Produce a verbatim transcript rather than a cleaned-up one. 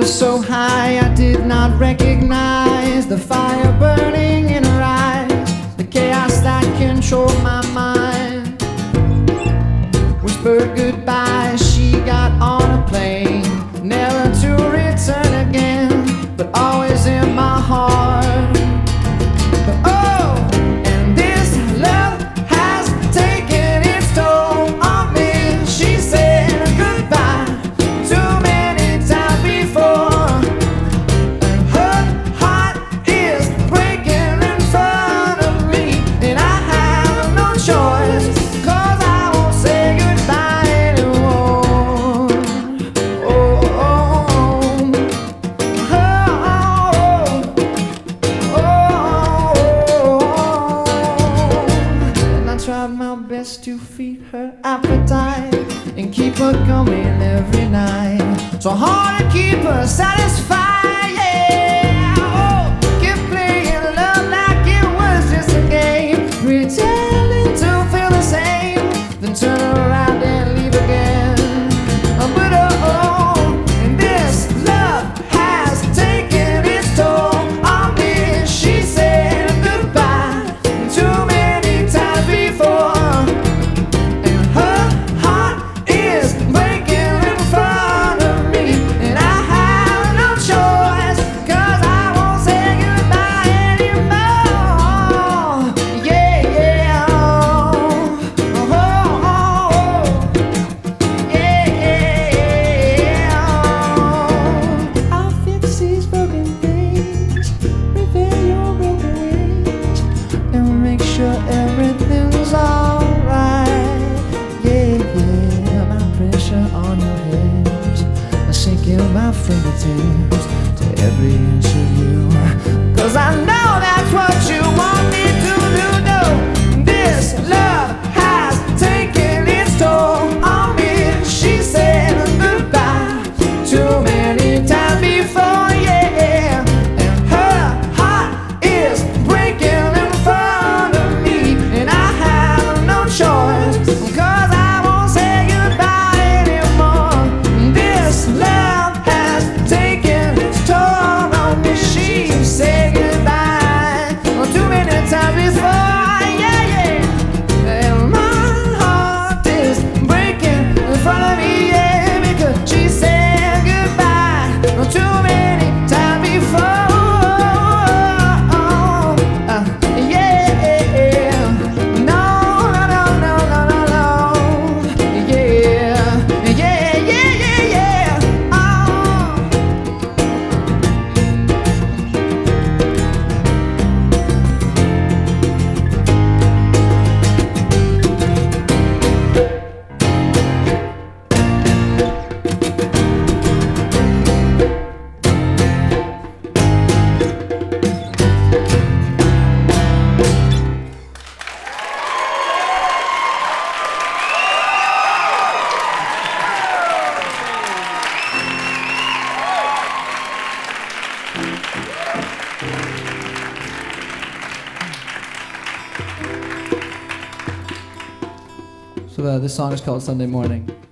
was so high I did not recognize the fire burning in her eyes, the chaos that controlled my mind. Whispered goodbye, she got on a plane, never to return again, but always in my heart. But oh, and this love has taken its toll on me. She said goodbye too many times before, and her heart is breaking in front of me, and I have no choice, 'cause I won't say goodbye anymore. Oh, oh, oh, oh, oh. And I tried my best to feed her appetite and keep her coming every night. So hard to keep her satisfied, yeah. Oh, keep playing love like it was just a game, pretending to feel the same, then turn around and leave again. Oh, but oh, oh, and this love has taken its toll on me. She said goodbye too many times before, and her heart is breaking in front of me, and I have no choice, 'cause I won't say goodbye anymore. Yeah, yeah, oh, oh, oh, oh. Yeah, yeah, oh. I'll fix these broken things, repair your broken wings, and make sure everything's alright. Yeah, yeah, my pressure on your hips, sinking my fingertips to every inch of you, 'cause I know that's what you want me to do. No, this love has taken its toll on me. She said goodbye too many times before, yeah, and her heart is breaking in front of me, and I have no choice, 'cause I won't say goodbye anymore. This love has taken its toll on me. She said goodbye too many times before, yeah, yeah, and my heart is breaking in front of me, yeah, because she said goodbye too many times before. Uh, yeah, no, no, no, no, no, no, yeah, yeah, yeah, yeah, yeah, oh. So uh, this song is called Sunday Morning.